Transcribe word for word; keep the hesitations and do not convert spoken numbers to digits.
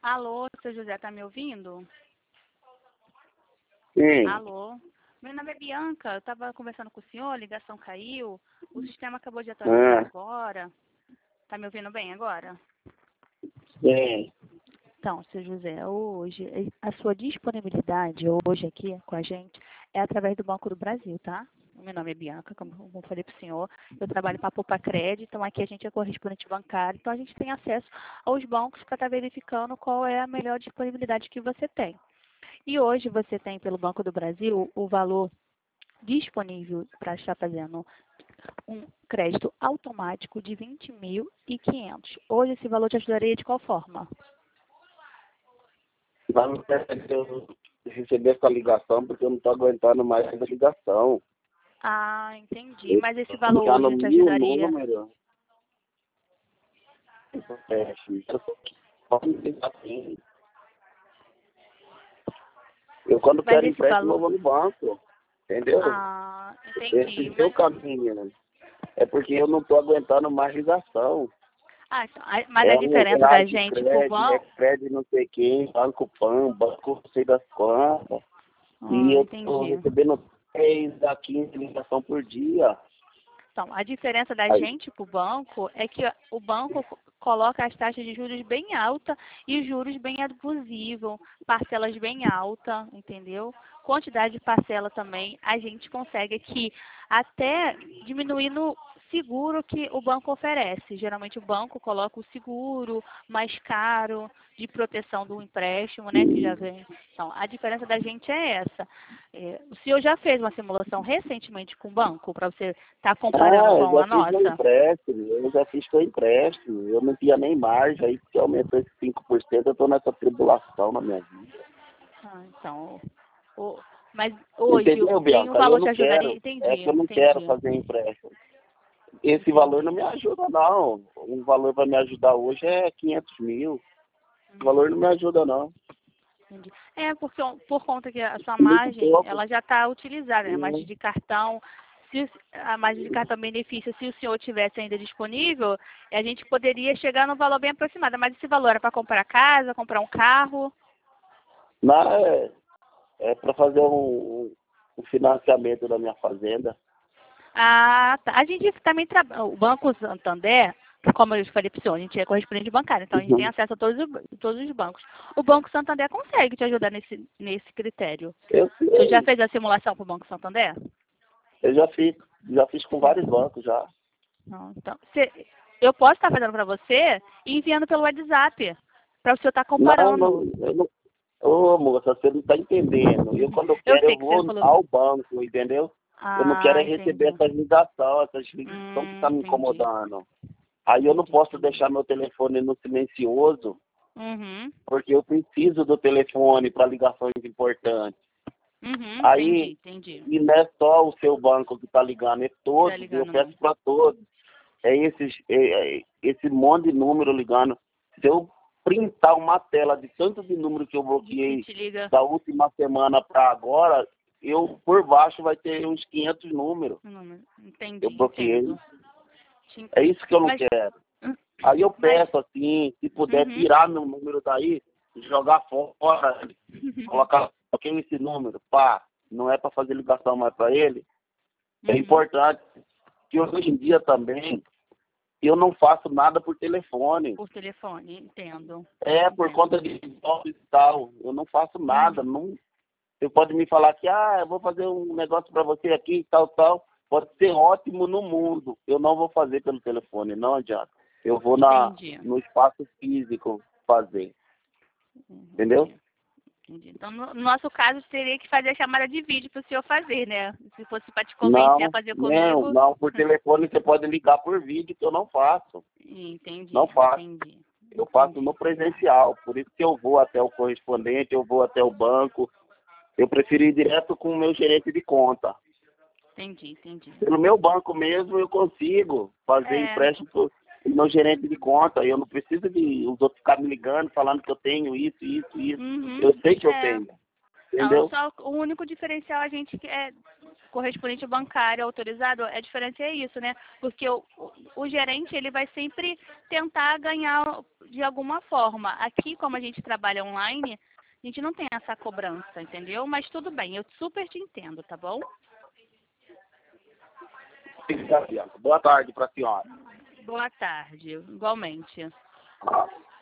Alô, seu José, tá me ouvindo? Sim. Alô? Meu nome é Bianca, eu estava conversando com o senhor, a ligação caiu, o sistema acabou de atualizar Ah, agora. Tá me ouvindo bem agora? sim. Então, seu José, hoje, a sua disponibilidade hoje aqui com a gente é através do Banco do Brasil, tá? Meu nome é Bianca, como eu falei para o senhor, eu trabalho para a Poupa Crédito, então aqui a gente é correspondente bancário, então a gente tem acesso aos bancos para estar verificando qual é a melhor disponibilidade que você tem. E hoje você tem pelo Banco do Brasil o valor disponível para estar fazendo um crédito automático de vinte mil e quinhentos. Hoje esse valor te ajudaria de qual forma? Vai me pedir eu receber essa ligação porque eu não estou aguentando mais essa ligação. Ah, entendi. Eu Mas esse tô valor ligando hoje te mil ajudaria? números. É, eu só me ligar assim. Eu quando Mas quero esse empréstimo eu valor... vou no banco. Entendeu? Ah, entendi. Esse seu Mas, caminho é porque eu não estou aguentando mais ligação. ah, então, a- mas a É um diferença da reais de gente pro crédito, é banco... crédito não sei quem, banco PAN, banco não sei das quantas. E Ah, eu estou entendi. recebendo três a quinze ligação por dia. Então, a diferença da Aí, gente para o banco é que o banco co- coloca as taxas de juros bem alta e os juros bem abusivos, parcelas bem alta, entendeu? Quantidade de parcela também, a gente consegue aqui até diminuir no seguro que o banco oferece. Geralmente o banco coloca o seguro mais caro de proteção do empréstimo, né, que já vem. Então, a diferença da gente é essa. É, o senhor já fez uma simulação recentemente com o banco para você estar comparando ah, eu com já a fiz meu nossa? empréstimo, eu já fiz meu empréstimo, eu não tinha nem margem, aí que aumentou esse cinco por cento, eu estou nessa tribulação na minha vida. Ah, então, o- mas hoje Entendeu, nenhum Bianca? Eu valor te não ajudaria? ajudaria? É Entendi, que eu não quero entendi, fazer empréstimo. Esse valor não entendi, me ajuda, não. Um valor para me ajudar hoje é quinhentos mil. O hum, valor não me ajuda, não. entendi. É porque por conta que a sua Muito margem pouco. ela já está utilizada, né? A margem Hum. de cartão, se a margem de cartão benefício, se o senhor tivesse ainda disponível, a gente poderia chegar num valor bem aproximado. Mas esse valor era para comprar casa, comprar um carro? Não, é, é para fazer um, um um financiamento da minha fazenda. Ah, tá. A gente também trabalha. O Banco Santander, como eu falei para o senhor, a gente é correspondente bancário, então a gente tem Uhum. acesso a todos os, todos os bancos. O Banco Santander consegue te ajudar nesse, nesse critério. Eu O senhor já sei. fez a simulação para o Banco Santander? Eu já fiz, já fiz com vários bancos já. Não, então, se- eu posso estar fazendo para você e enviando pelo WhatsApp, para o senhor estar Não, não, comparando. eu não. Ô, moça, você não está entendendo. Eu, quando eu Eu quero, sei eu que você vou falou. ao banco, entendeu? Eu não quero Ah, é receber entendi. essas ligações, essas ligações que Hum, estão me entendi. incomodando. Aí eu não Entendi, posso entendi. deixar meu telefone no silencioso, Uhum. porque eu preciso do telefone para ligações importantes. Uhum, entendi, Aí, entendi. e não é só o seu banco que está ligando, é Tá todos, eu ligando, não. peço para todos. É, esses, é, é esse monte de número ligando. Se eu printar uma tela de tanto de número que eu De que bloqueei te liga. da última semana para agora, eu por baixo vai ter uns quinhentos números. Não, entendi, Eu bloqueei. entendo. Te É entendo. isso que eu não Mas, quero. Aí eu mas, peço assim, se puder uhum. tirar meu número daí, jogar fora, colocar ok esse número, pá, não é para fazer ligação mais para ele. É Uhum. importante que hoje em dia também eu não faço nada por telefone. Por telefone, entendo. É por Entendo. conta de jobs e tal. Eu não faço nada. Uhum. Não, você pode me falar que ah, eu vou fazer um negócio para você aqui e tal, tal. Pode ser ótimo no mundo. Eu não vou fazer pelo telefone, não adianta. Eu vou na, Entendi. no espaço físico fazer. Entendeu? Entendi. Entendi. Então, no no nosso caso, teria que fazer a chamada de vídeo para o senhor fazer, né? Se fosse para te convencer a Não, fazer não, comigo. não. Por telefone você pode ligar por vídeo que eu não faço. Não Entendi, faço. entendi. Eu faço Entendi. no presencial. Por isso que eu vou até o correspondente, eu vou até o banco. Eu prefiro ir direto com o meu gerente de conta. Entendi, entendi. Pelo meu banco mesmo eu consigo fazer É. empréstimo pro meu gerente de conta. Eu não preciso de os outros ficarem me ligando, falando que eu tenho isso, isso, isso. Uhum. Eu sei que eu É. tenho. Não, Entendeu? só o único diferencial a gente que é correspondente bancário autorizado, a diferença é isso, né? Porque o, o, o gerente, ele vai sempre tentar ganhar de alguma forma. Aqui, como a gente trabalha online, a gente não tem essa cobrança, entendeu? Mas tudo bem, eu super te entendo, tá bom? Boa tarde para a senhora. Boa tarde, igualmente. Ah.